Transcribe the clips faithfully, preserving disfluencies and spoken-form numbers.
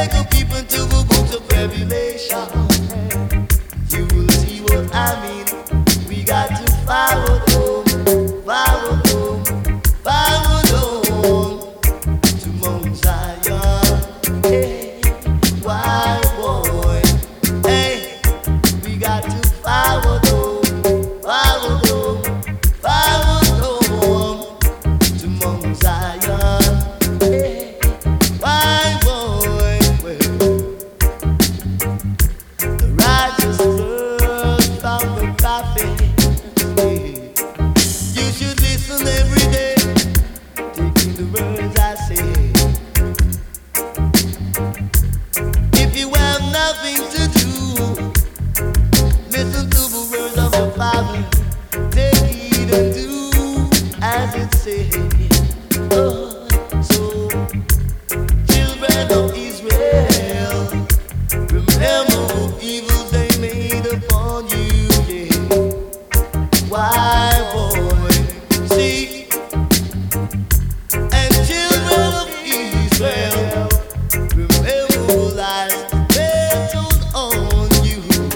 Take a peep into the books of Revelation. You will see what I mean. We got to follow home, follow home, follow home to Mount Zion. Hey, why boy? Hey, we got to follow home, follow home, follow home to Mount Zion. Hey, why boy? Well, the righteous word from the prophet. You should listen every day, taking the words I say. If you have nothing to do, listen to the words of the Father. Take heed and do as it says. Oh, so children of Israel, remember the evils they made upon you. Yeah. Why, boy? See, and children of Israel, remember the lies they told on you.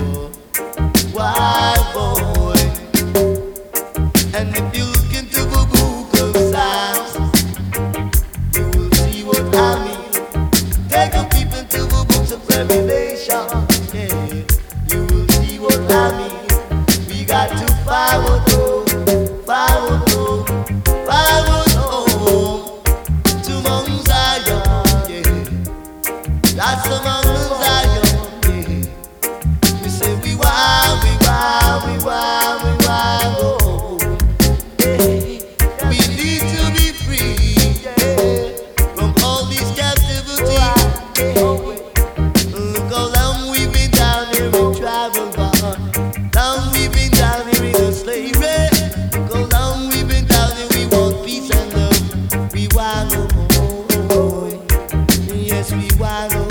Why, boy? And if you look into the book of Psalms, you will see what I mean. Take a peep into the books of Revelation. Yeah, you will see what I mean. We got to follow through, follow through, follow home to Mount Zion. Yeah, that's the Mount Zion. Yeah, we say we wow, we wow, we wow, we wow. Oh, yeah, we need to be free, yeah, from all these captivity. Yeah, look how long we've been down here in tribal bond. Long we've been down here in the slavery. Look how long we've been down here. We want peace and love. We want no more. Yes, we want no